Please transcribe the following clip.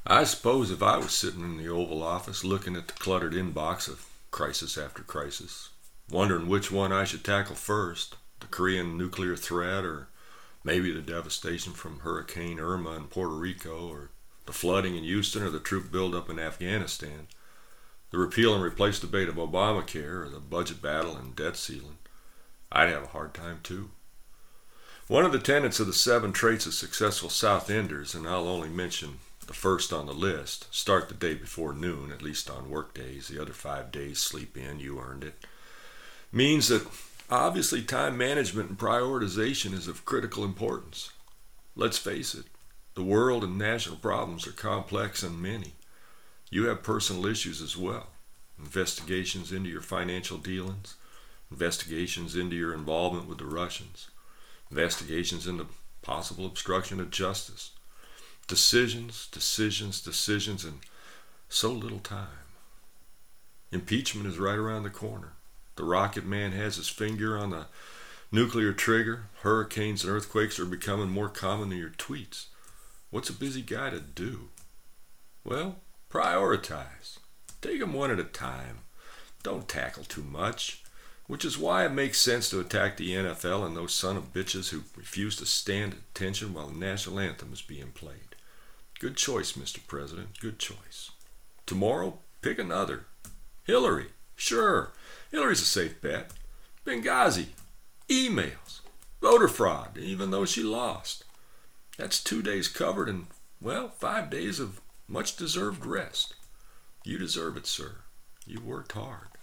I suppose if I was sitting in the Oval Office looking at the cluttered inbox of crisis after crisis, wondering which one I should tackle first, the Korean nuclear threat, or maybe the devastation from Hurricane Irma in Puerto Rico, or the flooding in Houston, or the troop buildup in Afghanistan, the repeal and replace debate of Obamacare, or the budget battle and debt ceiling, I'd have a hard time too. One of the tenets of the 7 traits of successful South Enders, and I'll only mention the first on the list, start the day before noon, at least on work days, the other 5 days sleep in, you earned it, means that obviously time management and prioritization is of critical importance. Let's face it, the world and national problems are complex and many. You have personal issues as well. Investigations into your financial dealings, investigations into your involvement with the Russians, investigations into possible obstruction of justice. Decisions, and so little time. Impeachment is right around the corner. The rocket man has his finger on the nuclear trigger. Hurricanes and earthquakes are becoming more common than your tweets. What's a busy guy to do? Well, prioritize. Take them one at a time. Don't tackle too much. Which is why it makes sense to attack the NFL and those son of bitches who refuse to stand at attention while the national anthem is being played. Good choice, Mr. President. Good choice. Tomorrow, pick another. Hillary. Sure. Hillary's a safe bet. Benghazi. Emails. Voter fraud, even though she lost. That's 2 days covered and, 5 days of much-deserved rest. You deserve it, sir. You worked hard.